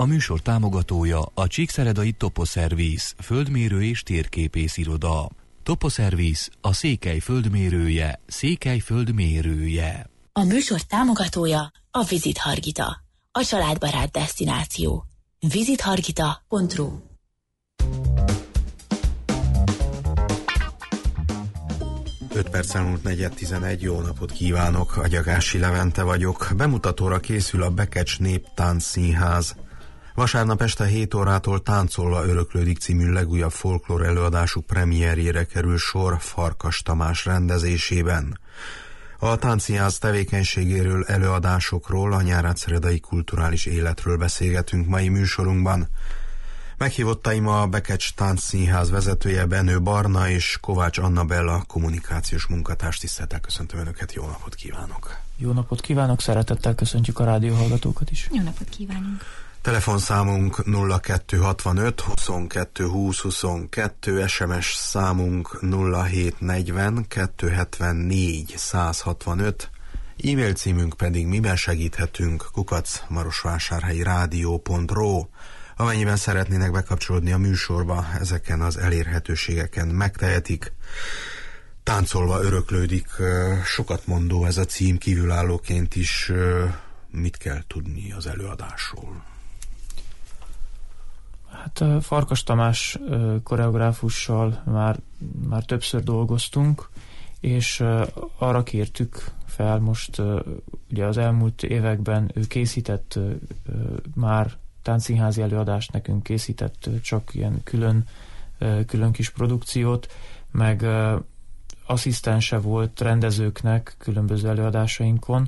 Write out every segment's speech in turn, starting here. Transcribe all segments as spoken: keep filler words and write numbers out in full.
A műsor támogatója a Csíkszeredai Toposzervisz, földmérő és térképész iroda. Toposzervisz, a Székely földmérője, Székely földmérője. A műsor támogatója a Visit Hargita, a családbarát desztináció. visit hargita pont ru. öt perc elmúlt negyven tizenegy, jó napot kívánok, Agyagási Levente vagyok. Bemutatóra készül a Bekecs Néptánc Színház. Vasárnap este hét órától Táncolva öröklődik című legújabb folklór előadásuk premierjére kerül sor Farkas Tamás rendezésében. A Táncszínház tevékenységéről, előadásokról, a nyárád-szeredai kulturális életről beszélgetünk mai műsorunkban. Meghívottaim a Bekecs Táncszínház vezetője Benő Barna és Kovács Annabella kommunikációs munkatárs. Tisztelettel köszöntöm Önöket, jó napot kívánok! Jó napot kívánok, szeretettel köszöntjük a rádióhallgatókat is. Jó napot kívánunk! Telefonszámunk nulla kettő hatvanöt huszonkettő húsz huszonkettő, es em es számunk nulla hét negyven kettőszázhetvennégy százhatvanöt, e-mail címünk pedig miben segíthetünk kukac marosvásárhelyi rádió pont ru. Amennyiben szeretnének bekapcsolódni a műsorba, ezeken az elérhetőségeken megtehetik. Táncolva öröklődik, sokat mondó ez a cím, kívülállóként is. Mit kell tudni az előadásról? Hát Farkas Tamás koreográfussal már, már többször dolgoztunk, és arra kértük fel most, ugye az elmúlt években ő készített már táncszínházi előadást, nekünk készített csak ilyen külön, külön kis produkciót, meg asszisztense volt rendezőknek különböző előadásainkon,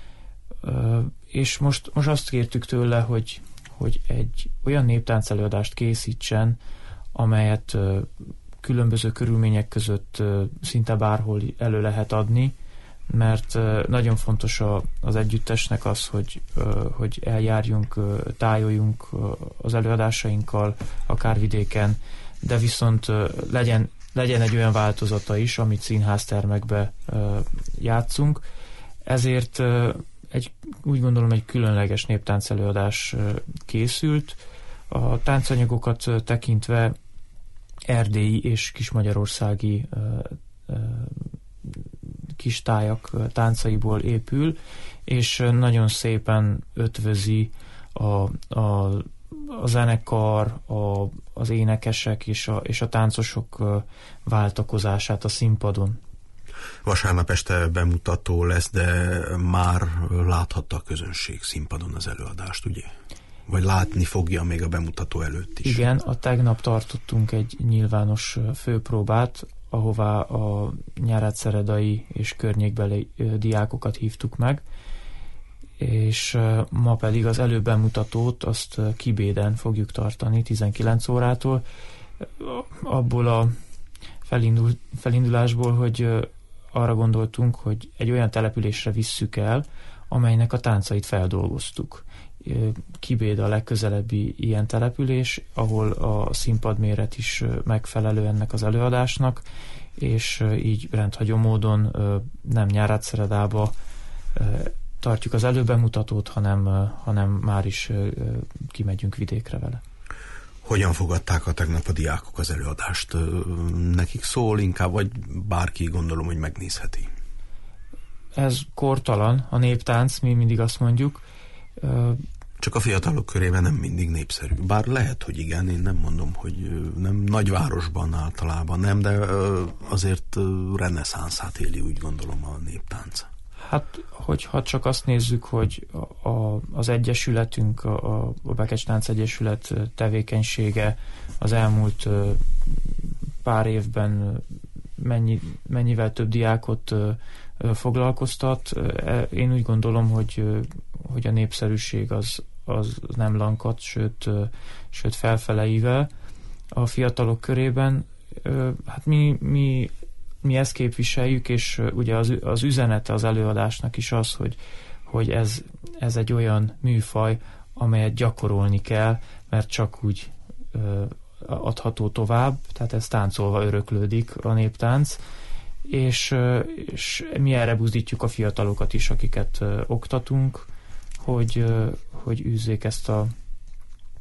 és most, most azt kértük tőle, hogy, hogy egy olyan néptánc előadást készítsen, amelyet különböző körülmények között szinte bárhol elő lehet adni, mert nagyon fontos a, az együttesnek az, hogy, hogy eljárjunk, tájoljunk az előadásainkkal, akár vidéken, de viszont legyen, legyen egy olyan változata is, amit színháztermekbe játszunk. Ezért egy, úgy gondolom, egy különleges néptánc előadás készült. A táncanyagokat tekintve erdélyi és kismagyarországi kistájak táncaiból épül, és nagyon szépen ötvözi a, a, a zenekar, a, az énekesek és a, és a táncosok váltakozását a színpadon. Vasárnap este bemutató lesz, de már láthatta a közönség színpadon az előadást, ugye? Vagy látni fogja még a bemutató előtt is? Igen, a tegnap tartottunk egy nyilvános főpróbát, ahová a nyárád-szeredai és környékbeli diákokat hívtuk meg, és ma pedig az előbemutatót azt Kibéden fogjuk tartani tizenkilenc órától. Abból a felindul, felindulásból, hogy arra gondoltunk, hogy egy olyan településre visszük el, amelynek a táncait feldolgoztuk. Kibéd a legközelebbi ilyen település, ahol a színpadméret is megfelelő ennek az előadásnak, és így rendhagyó módon nem Nyárád-Szeredába tartjuk az előbemutatót, hanem, hanem már is kimegyünk vidékre vele. Hogyan fogadták a tegnap a diákok az előadást? Nekik szól inkább, vagy bárki, gondolom, hogy megnézheti? Ez kortalan, a néptánc, mi mindig azt mondjuk. Csak a fiatalok körében nem mindig népszerű. Bár lehet, hogy igen, én nem mondom, hogy nem nagyvárosban általában nem, de azért reneszánszát éli, úgy gondolom, a néptánc. Hát, hogyha csak azt nézzük, hogy a, a, az egyesületünk, a, a Bekecs Tánc Egyesület tevékenysége az elmúlt pár évben mennyi, mennyivel több diákot foglalkoztat. Én úgy gondolom, hogy, hogy a népszerűség az, az nem lankadt, sőt, sőt felfeleivel a fiatalok körében. Hát mi, mi, mi ezt képviseljük, és ugye az, az üzenete az előadásnak is az, hogy, hogy ez, ez egy olyan műfaj, amelyet gyakorolni kell, mert csak úgy adható tovább, tehát ez táncolva öröklődik a néptánc, és, és mi erre buzdítjuk a fiatalokat is, akiket oktatunk, hogy, hogy űzzék ezt a,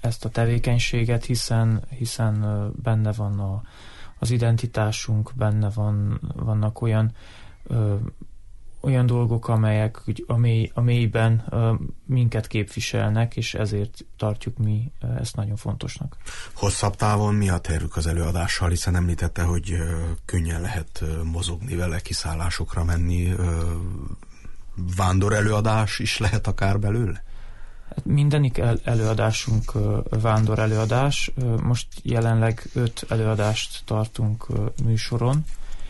ezt a tevékenységet, hiszen, hiszen benne van a, az identitásunk, benne van, vannak olyan ö, olyan dolgok, amelyek a, mély, a mélyben ö, minket képviselnek, és ezért tartjuk mi ezt nagyon fontosnak. Hosszabb távon mi a tervük az előadással, hiszen említette, hogy ö, könnyen lehet ö, mozogni vele, kiszállásokra menni, ö, vándor előadás is lehet akár belőle? Hát mindenik el, előadásunk ö, vándor előadás. Ö, most jelenleg öt előadást tartunk ö, műsoron,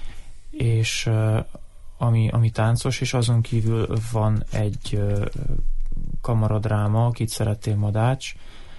és ö, Ami, ami táncos, és azon kívül van egy uh, kamaradráma, Akit szerettél Madács,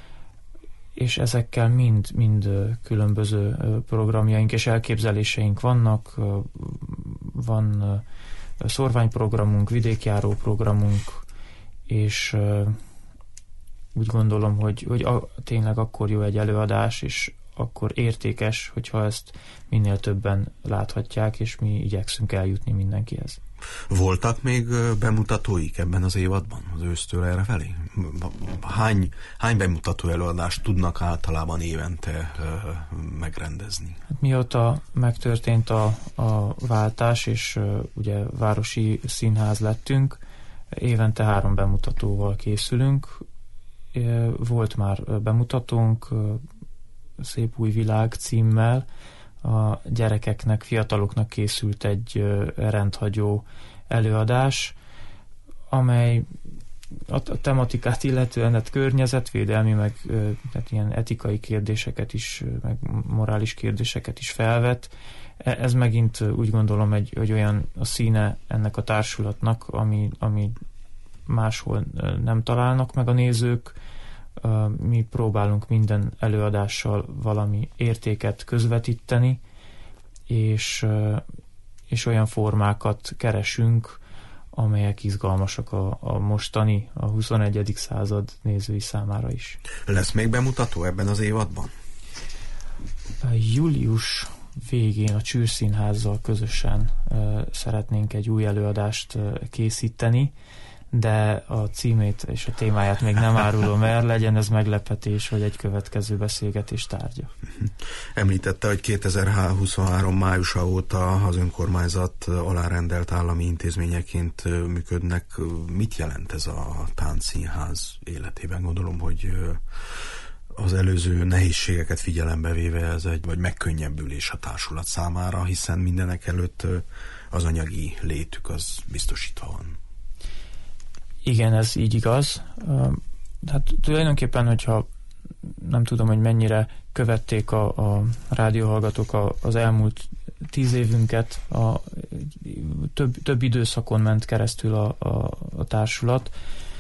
és ezekkel mind, mind uh, különböző uh, programjaink és elképzeléseink vannak. Uh, van uh, szorványprogramunk, vidékjáró programunk, és uh, úgy gondolom, hogy, hogy a, tényleg akkor jó egy előadás, és akkor értékes, hogyha ezt minél többen láthatják, és mi igyekszünk eljutni mindenkihez. Voltak még bemutatóik ebben az évadban, az ősztől erre felé? Hány, hány bemutató előadást tudnak általában évente megrendezni? Hát mióta megtörtént a, a váltás, és ugye városi színház lettünk, évente három bemutatóval készülünk. Volt már bemutatónk, Szép új világ címmel, a gyerekeknek, fiataloknak készült egy rendhagyó előadás, amely a tematikát illetően hát környezetvédelmi, meg tehát ilyen etikai kérdéseket is, meg morális kérdéseket is felvet. Ez megint úgy gondolom, egy, hogy olyan a színe ennek a társulatnak, ami, ami máshol nem találnak meg a nézők. Mi próbálunk minden előadással valami értéket közvetíteni, és, és olyan formákat keresünk, amelyek izgalmasak a, a mostani, a huszonegyedik század nézői számára is. Lesz még bemutató ebben az évadban? Július végén a Csűrszínházzal közösen uh, szeretnénk egy új előadást uh, készíteni, de a címét és a témáját még nem árulom el, legyen ez meglepetés, vagy egy következő beszélgetés tárgya. Említette, hogy kétezer-huszonhárom májusa óta az önkormányzat alárendelt állami intézményeként működnek. Mit jelent ez a táncszínház életében? Gondolom, hogy az előző nehézségeket figyelembe véve ez egy vagy megkönnyebbülés a társulat számára, hiszen mindenek előtt az anyagi létük az biztosítva van. Igen, ez így igaz. Hát tulajdonképpen, hogyha nem tudom, hogy mennyire követték a, a rádióhallgatók a, az elmúlt tíz évünket, a, több, több időszakon ment keresztül a, a, a társulat.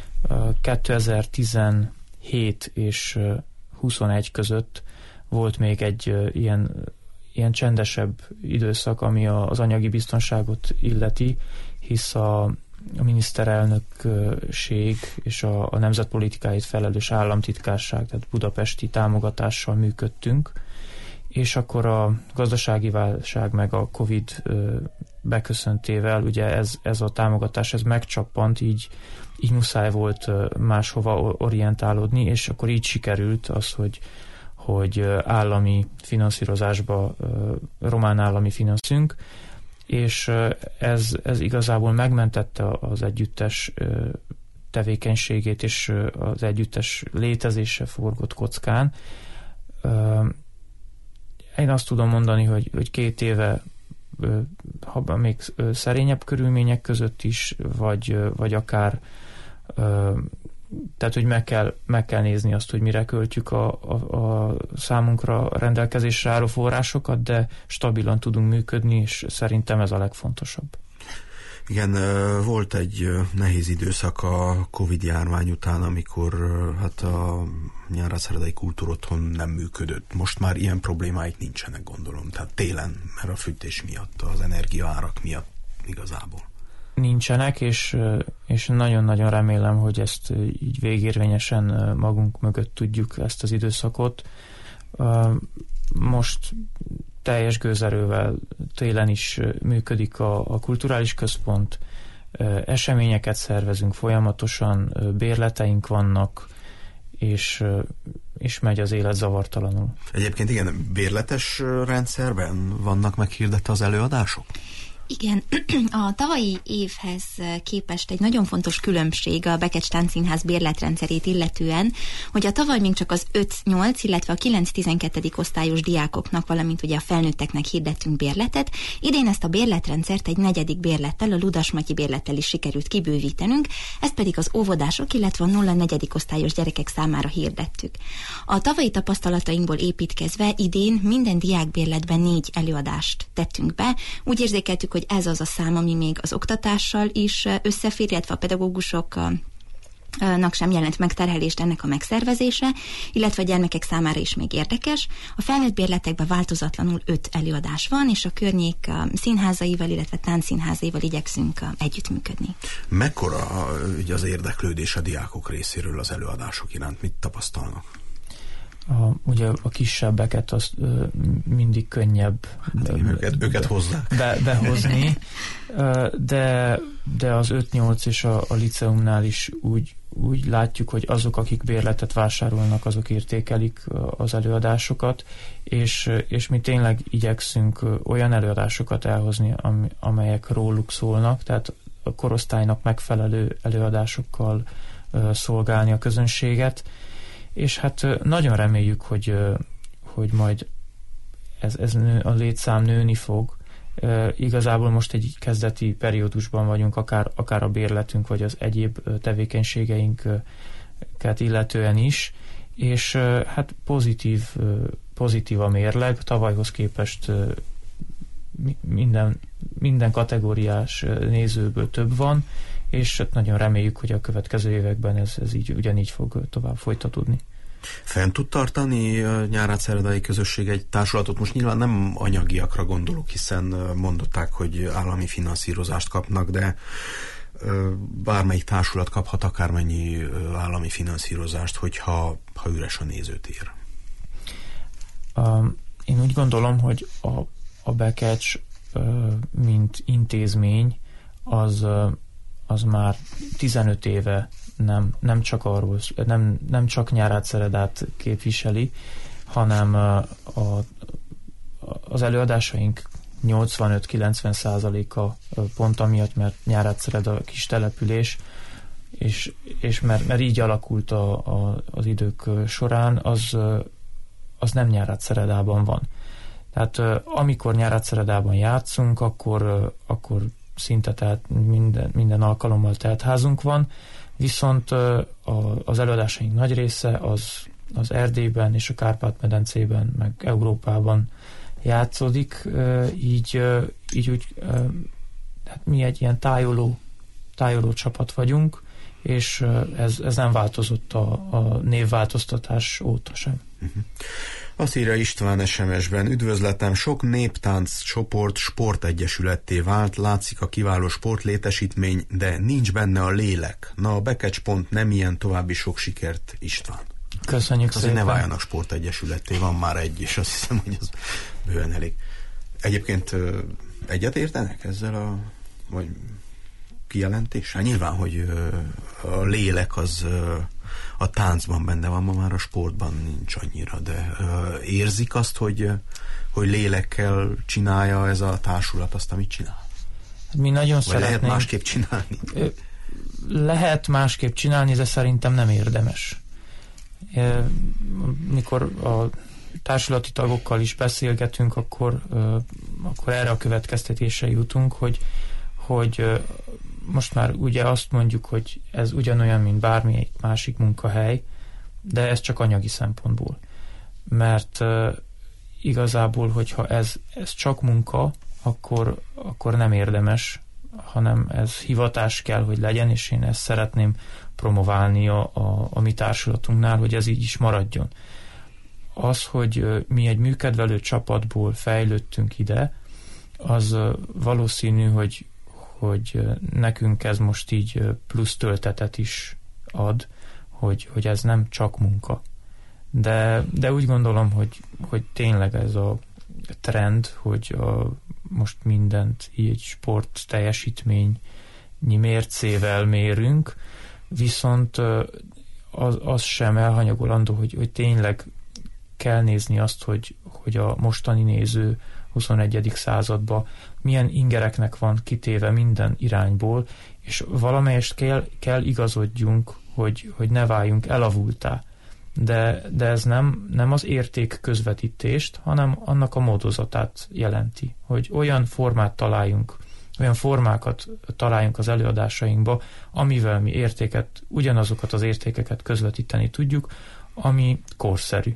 kétezer-tizenhét és huszonegy között volt még egy ilyen, ilyen csendesebb időszak, ami az anyagi biztonságot illeti, hisz a a miniszterelnökség és a, a nemzetpolitikáért felelős államtitkárság, tehát budapesti támogatással működtünk, és akkor a gazdasági válság meg a Covid beköszöntével ugye ez, ez a támogatás ez megcsappant, így, így muszáj volt máshova orientálódni, és akkor így sikerült az, hogy, hogy állami finanszírozásba, román állami finanszírozunk, és ez, ez igazából megmentette az együttes tevékenységét, és az együttes létezése forgott kockán. Én azt tudom mondani, hogy, hogy két éve, ha még szerényebb körülmények között is, vagy, vagy akár tehát, hogy meg kell, meg kell nézni azt, hogy mire költjük a, a, a számunkra rendelkezésre álló forrásokat, de stabilan tudunk működni, és szerintem ez a legfontosabb. Igen, volt egy nehéz időszak a Covid járvány után, amikor hát a Nyárádszeredai Kultúrotthon nem működött. Most már ilyen problémáik nincsenek, gondolom. Tehát télen, mert a fűtés miatt, az energiaárak miatt igazából. Nincsenek, és, és nagyon-nagyon remélem, hogy ezt így végérvényesen magunk mögött tudjuk ezt az időszakot. Most teljes gőzerővel télen is működik a, a kulturális központ, eseményeket szervezünk folyamatosan, bérleteink vannak, és és megy az élet zavartalanul. Egyébként igen, bérletes rendszerben vannak meghirdetve az előadások? Igen, a tavalyi évhez képest egy nagyon fontos különbség a Bekecs Táncszínház bérletrendszerét illetően, hogy a tavaly még csak az öt-nyolc, illetve a kilenc-tizenkettedik osztályos diákoknak, valamint ugye a felnőtteknek hirdettünk bérletet. Idén ezt a bérletrendszert egy negyedik bérlettel, a Ludas Matyi bérlettel is sikerült kibővítenünk, ezt pedig az óvodások, illetve a nulla-negyedik osztályos gyerekek számára hirdettük. A tavalyi tapasztalatainkból építkezve idén minden diákbérletben négy előadást tettünk be. Úgy érzékeltük, hogy ez az a szám, ami még az oktatással is összefér, illetve a pedagógusoknak sem jelent megterhelést ennek a megszervezése, illetve a gyermekek számára is még érdekes. A felnőtt bérletekben változatlanul öt előadás van, és a környék színházaival, illetve táncszínházaival igyekszünk együttműködni. Mekkora ugye az érdeklődés a diákok részéről az előadások iránt? Mit tapasztalnak? A, ugye a kisebbeket az ö, mindig könnyebb hát, ö, őket, őket hozzák. Be, behozni, ö, de, de az öt-nyolc és a, a liceumnál is úgy, úgy látjuk, hogy azok, akik bérletet vásárolnak, azok értékelik az előadásokat, és, és mi tényleg igyekszünk olyan előadásokat elhozni, amelyek róluk szólnak, tehát a korosztálynak megfelelő előadásokkal ö, szolgálni a közönséget, és hát nagyon reméljük, hogy, hogy majd ez, ez nő, a létszám nőni fog. Igazából most egy kezdeti periódusban vagyunk, akár, akár a bérletünk, vagy az egyéb tevékenységeinket illetően is, és hát pozitív, pozitív a mérleg, tavalyhoz képest minden, minden kategóriás nézőből több van, és nagyon reméljük, hogy a következő években ez, ez így, ugyanígy fog tovább folytatódni. Fenn tud tartani a Nyárádszeredai közösség egy társulatot? Most nyilván nem anyagiakra gondolok, hiszen mondották, hogy állami finanszírozást kapnak, de bármelyik társulat kaphat akármennyi állami finanszírozást, hogyha ha üres a nézőtér. Én úgy gondolom, hogy a, a Bekecs, mint intézmény, az az már tizenöt éve nem, nem csak arról, nem, nem csak Nyárádszeredát képviseli, hanem a, a, az előadásaink nyolcvanöt-kilencven százaléka pont amiatt, mert Nyárádszered a kis település, és, és mert, mert így alakult a, a, az idők során, az, az nem Nyárádszeredában van. Tehát amikor Nyárádszeredában játszunk, akkor, akkor szinte tehát minden, minden alkalommal teltházunk van, viszont a, az előadásaink nagy része az, az Erdélyben és a Kárpát-medencében, meg Európában játszódik, így, így úgy, hát mi egy ilyen tájoló, tájoló csapat vagyunk, és ez, ez nem változott a, a névváltoztatás óta sem. Uh-huh. Azt írja István es em es-ben: üdvözletem, sok néptánc csoport sportegyesületté vált, látszik a kiváló sportlétesítmény, de nincs benne a lélek. Na, a Bekecs pont nem ilyen, további sok sikert, István. Köszönjük azért szépen. Ne váljanak sportegyesületté, van már egy, és azt hiszem, hogy az bőven elég. Egyébként egyet értenek ezzel a vagy kijelentéssel? Nyilván, hogy a lélek az a táncban benne van, ma már a sportban nincs annyira, de uh, érzik azt, hogy, hogy lélekkel csinálja ez a társulat azt, amit csinál? Mi nagyon Vagy szeretnénk. lehet másképp csinálni? Lehet másképp csinálni, de szerintem nem érdemes. Mikor a társulati tagokkal is beszélgetünk, akkor, akkor erre a következtetésre jutunk, hogy, hogy most már ugye azt mondjuk, hogy ez ugyanolyan, mint bármelyik másik munkahely, de ez csak anyagi szempontból. Mert uh, igazából, hogyha ez, ez csak munka, akkor, akkor nem érdemes, hanem ez hivatás kell, hogy legyen, és én ezt szeretném promoválni a, a, a mi társulatunknál, hogy ez így is maradjon. Az, hogy uh, mi egy műkedvelő csapatból fejlődtünk ide, az uh, valószínű, hogy hogy nekünk ez most így plusz töltetet is ad, hogy, hogy ez nem csak munka. De, de úgy gondolom, hogy, hogy tényleg ez a trend, hogy a, most mindent így sport teljesítményi mércével mérünk, viszont az, az sem elhanyagolandó, hogy, hogy tényleg kell nézni azt, hogy, hogy a mostani néző huszonegyedik században milyen ingereknek van kitéve minden irányból, és valamelyest kell, kell igazodjunk, hogy, hogy ne váljunk elavultá. De, de ez nem, nem az érték közvetítést, hanem annak a módozatát jelenti, hogy olyan formát találjunk, olyan formákat találjunk az előadásainkba, amivel mi értéket, ugyanazokat az értékeket közvetíteni tudjuk, ami korszerű.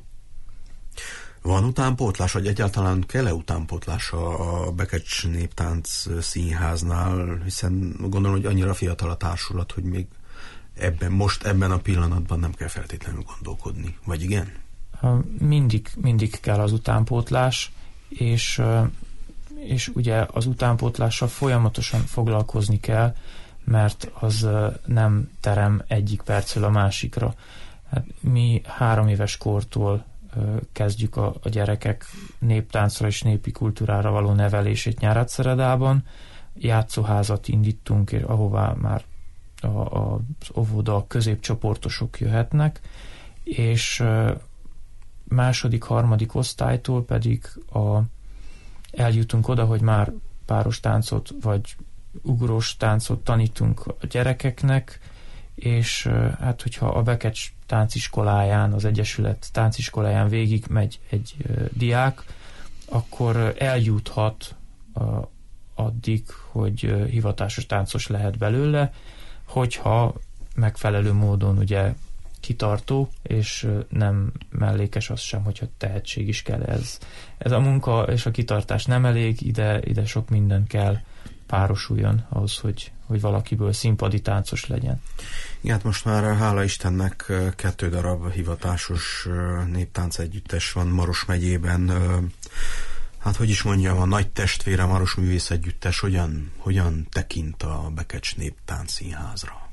Van utánpótlás, vagy egyáltalán kell-e utánpótlás a Bekecs Néptánc Színháznál, hiszen gondolom, hogy annyira fiatal a társulat, hogy még ebben, most ebben a pillanatban nem kell feltétlenül gondolkodni, vagy igen? Mindig, mindig kell az utánpótlás, és, és ugye az utánpótlással folyamatosan foglalkozni kell, mert az nem terem egyik percről a másikra. Hát mi három éves kortól kezdjük a, a gyerekek néptáncra és népi kultúrára való nevelését Nyárádszeredában. Játszóházat indítunk, ahová már a, a, az óvoda középcsoportosok jöhetnek, és második, harmadik osztálytól pedig a, eljutunk oda, hogy már páros táncot vagy ugrós táncot tanítunk a gyerekeknek, és hát hogyha a Bekecs tánciskoláján, az Egyesület tánciskoláján végig megy egy uh, diák, akkor eljuthat uh, addig, hogy uh, hivatásos táncos lehet belőle, hogyha megfelelő módon ugye kitartó, és uh, nem mellékes az sem, hogyha tehetség is kell. Ez, ez a munka és a kitartás nem elég, ide, ide sok minden kell párosuljon ahhoz, hogy, hogy valakiből színpadi táncos legyen. Igen, hát most már hála Istennek kettő darab hivatásos néptánc együttes van Maros megyében. Hát hogy is mondjam, a nagy testvére Maros Művész Együttes hogyan, hogyan tekint a Bekecs Néptánc Színházra?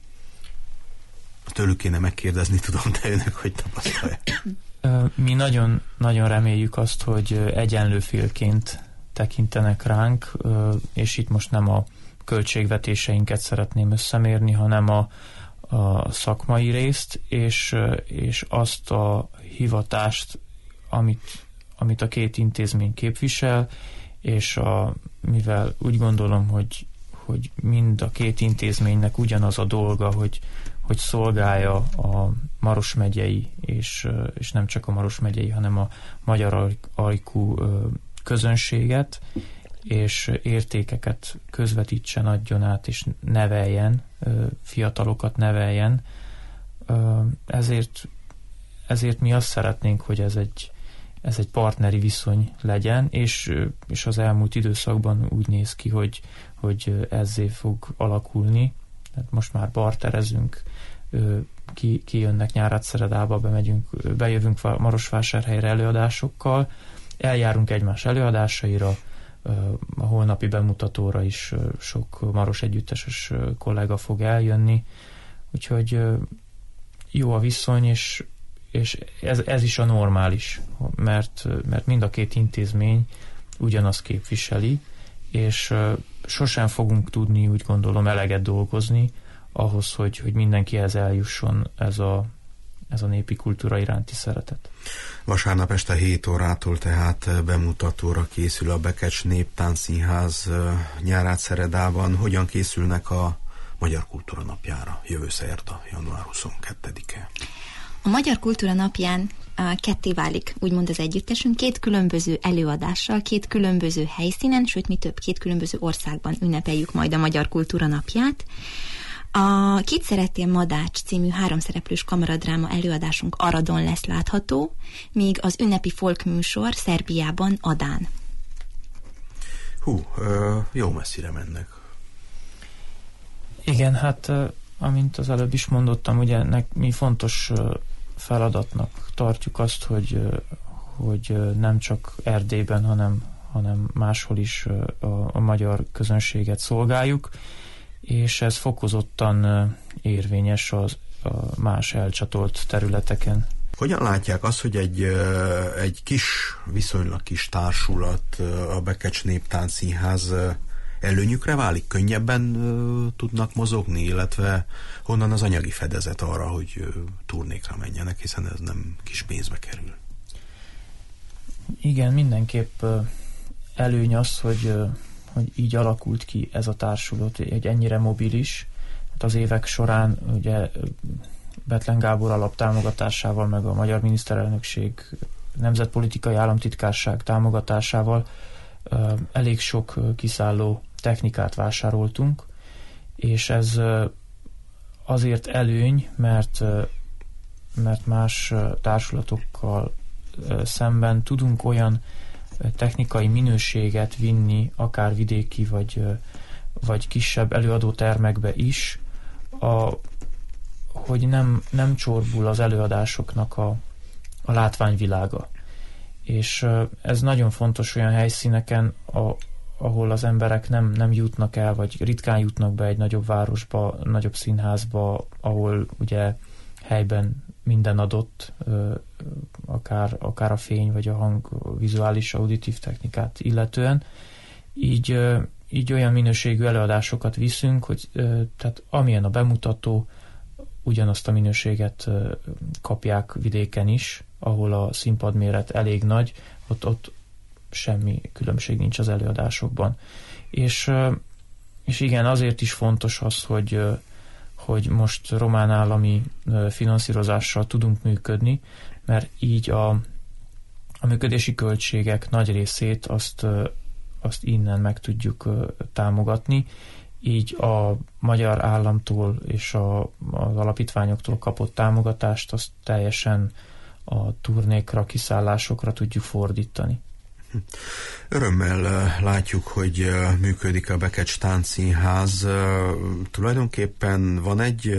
Tőlük kéne megkérdezni, tudom, de önök hogy tapasztalják? Mi nagyon, nagyon reméljük azt, hogy egyenlő félként tekintenek ránk, és itt most nem a költségvetéseinket szeretném összemérni, hanem a, a szakmai részt, és, és azt a hivatást, amit, amit a két intézmény képvisel, és a, mivel úgy gondolom, hogy, hogy mind a két intézménynek ugyanaz a dolga, hogy, hogy szolgálja a Maros megyei, és, és nem csak a Maros megyei, hanem a magyar ajkú közönséget, és értékeket közvetítsen, adjon át, és neveljen, fiatalokat neveljen. Ezért, ezért mi azt szeretnénk, hogy ez egy, ez egy partneri viszony legyen, és, és az elmúlt időszakban úgy néz ki, hogy, hogy ezzé fog alakulni. Tehát most már barterezünk, ki, kijönnek Nyárádszeredába, bemegyünk, bejövünk Marosvásárhelyre előadásokkal, eljárunk egymás előadásaira, a holnapi bemutatóra is sok maros együtteses kollega fog eljönni, úgyhogy jó a viszony, és, és ez, ez is a normális, mert, mert mind a két intézmény ugyanazt képviseli, és sosem fogunk tudni, úgy gondolom, eleget dolgozni ahhoz, hogy, hogy mindenkihez eljusson ez a ez a népi kultúra iránti szeretet. Vasárnap este hét órától tehát bemutatóra készül a Bekecs Néptánc Színház Nyárádszeredában. Hogyan készülnek a Magyar Kultúra Napjára jövő szerda, január huszonkettedike? A Magyar Kultúra Napján ketté válik, úgymond az együttesünk, két különböző előadással, két különböző helyszínen, sőt, mi több, két különböző országban ünnepeljük majd a Magyar Kultúra Napját. A Kit szerettél Madács című háromszereplős kamaradráma előadásunk Aradon lesz látható, míg az ünnepi folkműsor Szerbiában, Adán. Hú, jó messzire mennek. Igen, hát amint az előbb is mondottam, ugye nek, mi fontos feladatnak tartjuk azt, hogy, hogy nem csak Erdélyben, hanem, hanem máshol is a, a magyar közönséget szolgáljuk, és ez fokozottan érvényes az, a más elcsatolt területeken. Hogyan látják azt, hogy egy, egy kis, viszonylag kis társulat, a Bekecs Néptánc Színház előnyükre válik? Könnyebben ö, tudnak mozogni, illetve honnan az anyagi fedezet arra, hogy ö, turnékra menjenek, hiszen ez nem kis pénzbe kerül. Igen, mindenképp ö, előny az, hogy, ö, hogy így alakult ki ez a társulat, egy ennyire mobilis. Hát az évek során ugye Bethlen Gábor alap támogatásával, meg a Magyar Miniszterelnökség Nemzetpolitikai Államtitkárság támogatásával ö, elég sok ö, kiszálló technikát vásároltunk, és ez ö, azért előny, mert, ö, mert más ö, társulatokkal ö, szemben tudunk olyan ö, technikai minőséget vinni, akár vidéki vagy, ö, vagy kisebb előadótermekbe is, a, hogy nem, nem csorbul az előadásoknak a a látványvilága. És ez nagyon fontos olyan helyszíneken, a, ahol az emberek nem, nem jutnak el, vagy ritkán jutnak be egy nagyobb városba, nagyobb színházba, ahol ugye helyben minden adott, akár, akár a fény, vagy a hang, vizuális, auditív technikát illetően. Így, így olyan minőségű előadásokat viszünk, hogy tehát amilyen a bemutató, ugyanazt a minőséget kapják vidéken is, ahol a színpadméret elég nagy, ott, ott semmi különbség nincs az előadásokban. És, és igen, azért is fontos az, hogy, hogy most román állami finanszírozással tudunk működni, mert így a, a működési költségek nagy részét azt, azt innen meg tudjuk támogatni, így a magyar államtól és a, az alapítványoktól kapott támogatást azt teljesen a turnékra, kiszállásokra tudjuk fordítani. Örömmel látjuk, hogy működik a Bekecs Táncszínház. Tulajdonképpen van egy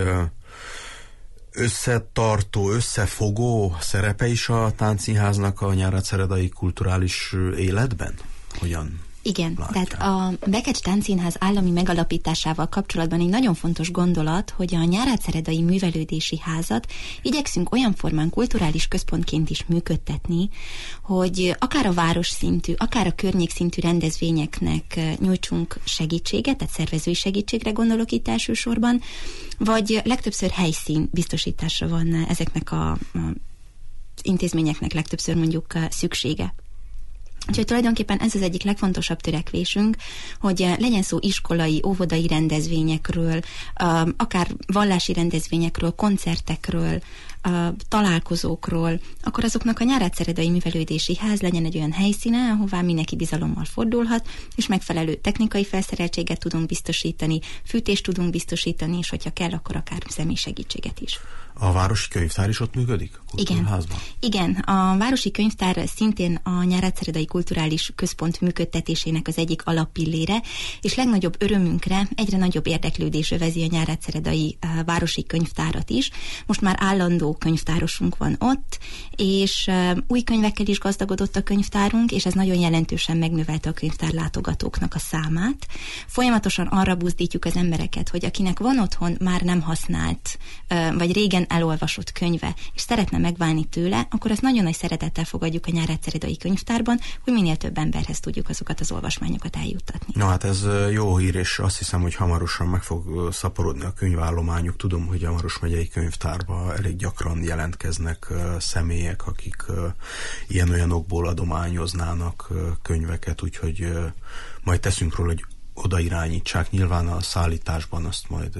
összetartó, összefogó szerepe is a Táncszínháznak a nyáradszeredai kulturális életben? Hogyan? Igen, látják? tehát a Bekecs Táncszínház állami megalapításával kapcsolatban egy nagyon fontos gondolat, hogy a Nyárádszeredai Művelődési Házat igyekszünk olyan formán kulturális központként is működtetni, hogy akár a város szintű, akár a környék szintű rendezvényeknek nyújtsunk segítséget, tehát szervezői segítségre gondolok itt elsősorban, vagy legtöbbször helyszín biztosításra van ezeknek a, a intézményeknek legtöbbször mondjuk szüksége. Úgyhogy tulajdonképpen ez az egyik legfontosabb törekvésünk, hogy legyen szó iskolai, óvodai rendezvényekről, akár vallási rendezvényekről, koncertekről, találkozókról, akkor azoknak a Nyárádszeredai Művelődési Ház legyen egy olyan helyszíne, ahová mindenki bizalommal fordulhat, és megfelelő technikai felszereltséget tudunk biztosítani, fűtést tudunk biztosítani, és hogyha kell, akkor akár személy segítséget is. A Városi Könyvtár is ott működik? Igen. Igen, a Városi Könyvtár szintén a Nyárádszeredai Kulturális Központ működtetésének az egyik alappillére, és legnagyobb örömünkre egyre nagyobb érdeklődés övezi a Nyárádszeredai Városi Könyvtárat is. Most már állandó könyvtárosunk van ott, és új könyvekkel is gazdagodott a könyvtárunk, és ez nagyon jelentősen megnövelte a könyvtár látogatóknak a számát. Folyamatosan arra buzdítjuk az embereket, hogy akinek van otthon már nem használt, vagy régen elolvasott könyve, és szeretne megválni tőle, akkor azt nagyon nagy szeretettel fogadjuk a Nyárádszeredai Könyvtárban, hogy minél több emberhez tudjuk azokat az olvasmányokat eljuttatni. Na hát ez jó hír, és azt hiszem, hogy hamarosan meg fog szaporodni a könyvállományuk. Tudom, hogy a Maros megyei könyvtárban elég gyakran jelentkeznek személyek, akik ilyen-olyan okból adományoznának könyveket, úgyhogy majd teszünk róla, hogy oda irányítsák. Nyilván a szállításban azt majd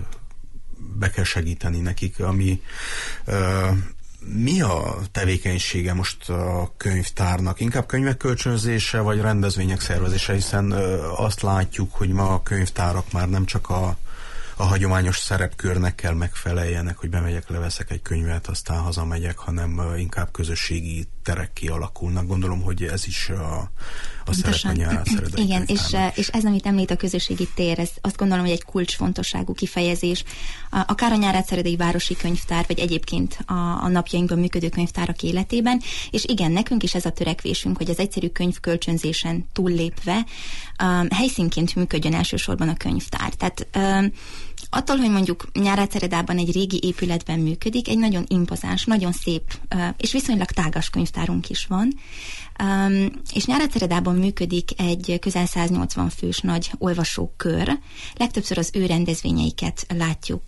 be kell segíteni nekik, ami uh, mi a tevékenysége most a könyvtárnak? Inkább könyvek kölcsönzése, vagy rendezvények szervezése, hiszen uh, azt látjuk, hogy ma a könyvtárak már nem csak a, a hagyományos szerepkörnek kell megfeleljenek, hogy bemegyek, leveszek egy könyvet, aztán hazamegyek, hanem uh, inkább közösségi terek kialakulnak. Gondolom, hogy ez is a, a szerep a Nyárádszeredai Igen, és, és ez, amit említ a közösségi tér, ez azt gondolom, hogy egy kulcsfontosságú kifejezés. Akár a Nyárádszeredai Városi Könyvtár, vagy egyébként a, a napjainkban működő könyvtárak életében, és igen, nekünk is ez a törekvésünk, hogy az egyszerű könyvkölcsönzésen túllépve um, helyszínként működjön elsősorban a könyvtár. Tehát um, attól, hogy mondjuk Nyárádszeredában egy régi épületben működik, egy nagyon impozáns, nagyon szép és viszonylag tágas könyvtárunk is van, és Nyárádszeredában működik egy közel száznyolcvan fős nagy olvasókör. Legtöbbször az ő rendezvényeiket látjuk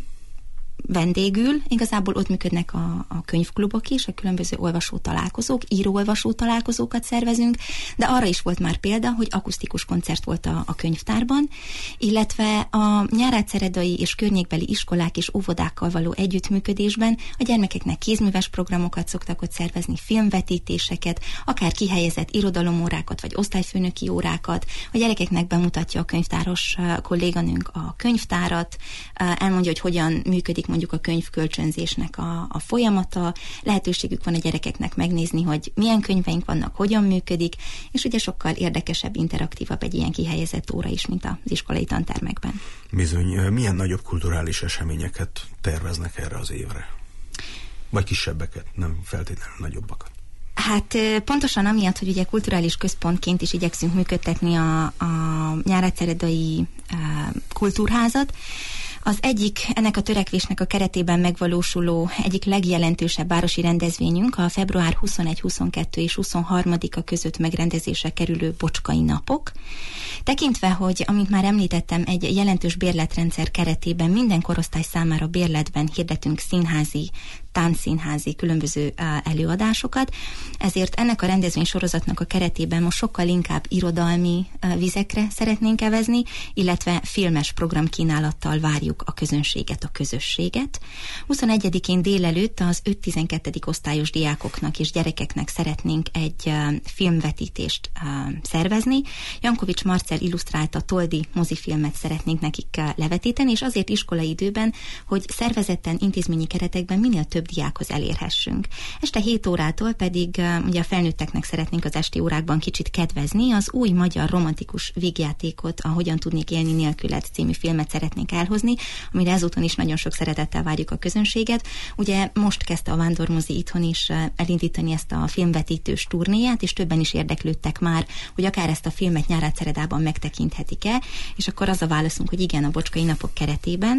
vendégül, igazából ott működnek a, a könyvklubok is, a különböző olvasó találkozók, író-olvasó találkozókat szervezünk, de arra is volt már példa, hogy akusztikus koncert volt a, a könyvtárban, illetve a nyárádszeredai és környékbeli iskolák és óvodákkal való együttműködésben a gyermekeknek kézműves programokat szoktak ott szervezni, filmvetítéseket, akár kihelyezett irodalomórákat, vagy osztályfőnöki órákat, a gyerekeknek bemutatja a könyvtáros kolléganőnk a könyvtárat, elmondja, hogy hogyan működik mondjuk a könyvkölcsönzésnek a, a folyamata, lehetőségük van a gyerekeknek megnézni, hogy milyen könyveink vannak, hogyan működik, és ugye sokkal érdekesebb, interaktívabb egy ilyen kihelyezett óra is, mint az iskolai tantermekben. Bizony, milyen nagyobb kulturális eseményeket terveznek erre az évre? Vagy kisebbeket, nem feltétlenül nagyobbakat? Hát pontosan amiatt, hogy ugye kulturális központként is igyekszünk működtetni a, a Nyárádszeredai kultúrházat. Az egyik, ennek a törekvésnek a keretében megvalósuló egyik legjelentősebb városi rendezvényünk a február huszonegy, huszonkettő és huszonharmadika között megrendezésre kerülő Bocskai napok. Tekintve, hogy, amint már említettem, egy jelentős bérletrendszer keretében minden korosztály számára bérletben hirdetünk színházi, táncszínházi különböző előadásokat, ezért ennek a rendezvény sorozatnak a keretében most sokkal inkább irodalmi vizekre szeretnénk evezni, illetve filmes programkínálattal várjuk a közönséget, a közösséget. huszonegyedikén délelőtt az öt-tizenkettedik osztályos diákoknak és gyerekeknek szeretnénk egy filmvetítést szervezni. Jankovics Marcell illusztrálta Toldi mozifilmet szeretnénk nekik levetíteni, és azért iskolai időben, hogy szervezetten, intézményi keretekben minél több diákhoz elérhessünk. Este hét órától pedig ugye a felnőtteknek szeretnénk az esti órákban kicsit kedvezni, az új magyar romantikus vígjátékot, a Hogyan tudnék élni nélküled című filmet szeretnénk elhozni, amire ezúton is nagyon sok szeretettel várjuk a közönséget. Ugye most kezdte a Vándormozi itthon is elindítani ezt a filmvetítős turnéját, és többen is érdeklődtek már, hogy akár ezt a filmet Nyárádszeredában megtekinthetik-e, és akkor az a válaszunk, hogy igen, a Bocskai napok keretében.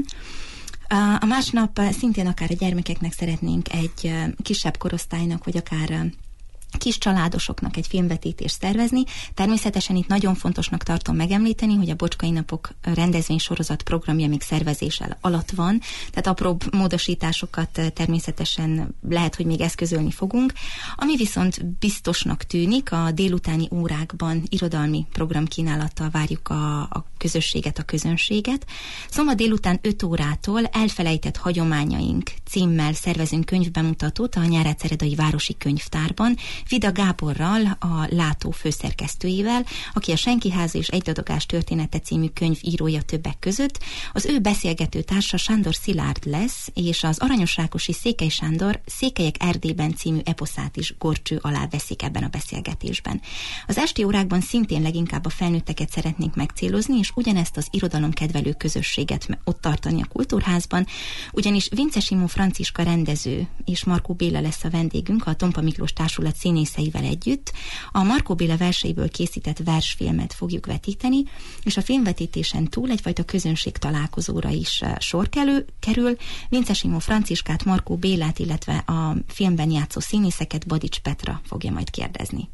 A másnap szintén akár a gyermekeknek szeretnénk egy kisebb korosztálynak, vagy akár kis családosoknak egy filmvetítést szervezni. Természetesen itt nagyon fontosnak tartom megemlíteni, hogy a Bocskai napok rendezvénysorozat programja még szervezéssel alatt van, tehát apróbb módosításokat természetesen lehet, hogy még eszközölni fogunk. Ami viszont biztosnak tűnik, a délutáni órákban irodalmi programkínálattal várjuk a, a közösséget, a közönséget. Szombat délután öt órától Elfelejtett hagyományaink címmel szervezünk könyvbemutatót a Nyárádszeredai Városi Könyvtárban, Vida Gáborral, a Látó főszerkesztőjével, aki a Senkiháza és Egydadogás története című könyv írója többek között. Az ő beszélgető társa Sándor Szilárd lesz, és az Aranyos Rákosi Székely Sándor Székelyek Erdélyben című eposzát is górcső alá veszik ebben a beszélgetésben. Az esti órákban szintén leginkább a felnőtteket szeretnénk megcélozni, és ugyanezt az irodalomkedvelő közösséget ott tartani a Kultúrházban, ugyanis Vince Simó Franciska rendező és Markó Béla lesz a vendégünk, a Tompa Miklós Társulat színészeivel együtt. A Markó Béla verseiből készített versfilmet fogjuk vetíteni, és a filmvetítésen túl egyfajta közönség találkozóra is sor kerül. Vince Simó Franciskát, Markó Bélát, illetve a filmben játszó színészeket Badics Petra fogja majd kérdezni.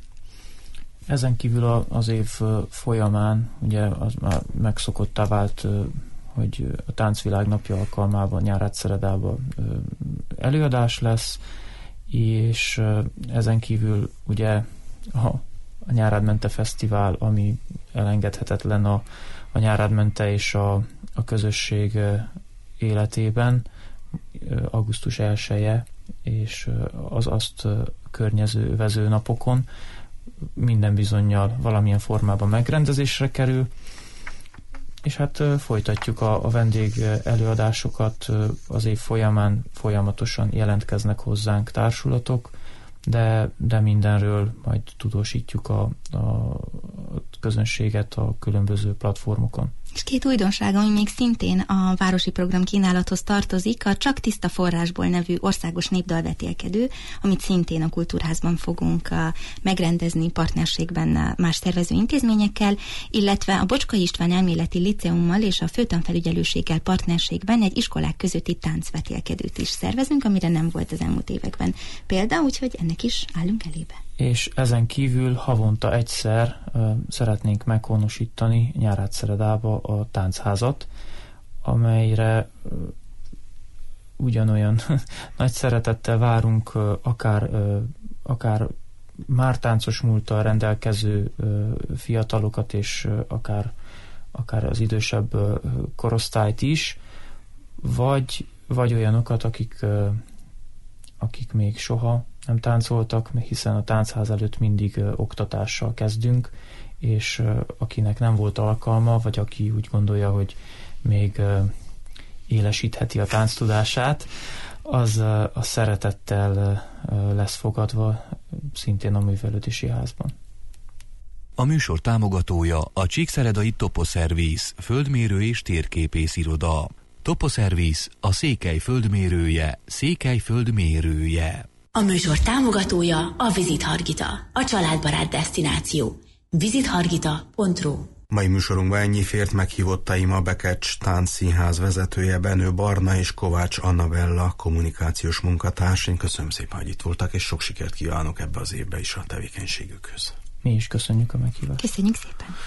Ezen kívül az év folyamán ugye az már megszokottá vált, hogy a Táncvilág napja alkalmában Nyárádszeredában előadás lesz, és ezen kívül ugye a, a Nyárádmente Fesztivál, ami elengedhetetlen a, a Nyárádmente és a, a közösség életében, augusztus elseje, és az azt környező vező napokon minden bizonnyal valamilyen formában megrendezésre kerül, és hát folytatjuk a, a vendég előadásokat, az év folyamán folyamatosan jelentkeznek hozzánk társulatok, de, de mindenről majd tudósítjuk a, a közönséget a különböző platformokon. És két újdonság, ami még szintén a városi program kínálathoz tartozik, a Csak tiszta forrásból nevű országos népdalvetélkedő, amit szintén a Kultúrházban fogunk megrendezni partnerségben más szervező intézményekkel, illetve a Bocskai István Elméleti Liceummal és a Főtanfelügyelőséggel partnerségben egy iskolák közötti táncvetélkedőt is szervezünk, amire nem volt az elmúlt években példa, úgyhogy ennek is állunk elébe. És ezen kívül havonta egyszer uh, szeretnénk meghonosítani Nyárádszeredába a táncházat, amelyre uh, ugyanolyan nagy szeretettel várunk uh, akár, uh, akár már táncos múlttal rendelkező uh, fiatalokat, és uh, akár, akár az idősebb uh, korosztályt is, vagy, vagy olyanokat, akik, uh, akik még soha nem táncoltak, hiszen a táncház előtt mindig ö, oktatással kezdünk, és ö, akinek nem volt alkalma, vagy aki úgy gondolja, hogy még ö, élesítheti a tánctudását, az ö, a szeretettel ö, lesz fogadva szintén a művelődési házban. A műsor támogatója a Csíkszeredai Toposzervisz, földmérő és térképész iroda. Toposzervisz a Székely földmérője, Székely földmérője. A műsor támogatója a Visit Hargita, a családbarát desztináció. visit hargita pont ru. Mai műsorunkban ennyi fért, meghívottaim a Bekecs Táncszínház vezetője Benő Barna és Kovács Annabella kommunikációs munkatárs. Én köszönöm szépen, hogy itt voltak, és sok sikert kívánok ebbe az évbe is a tevékenységükhöz. Mi is köszönjük a meghívást. Köszönjük szépen.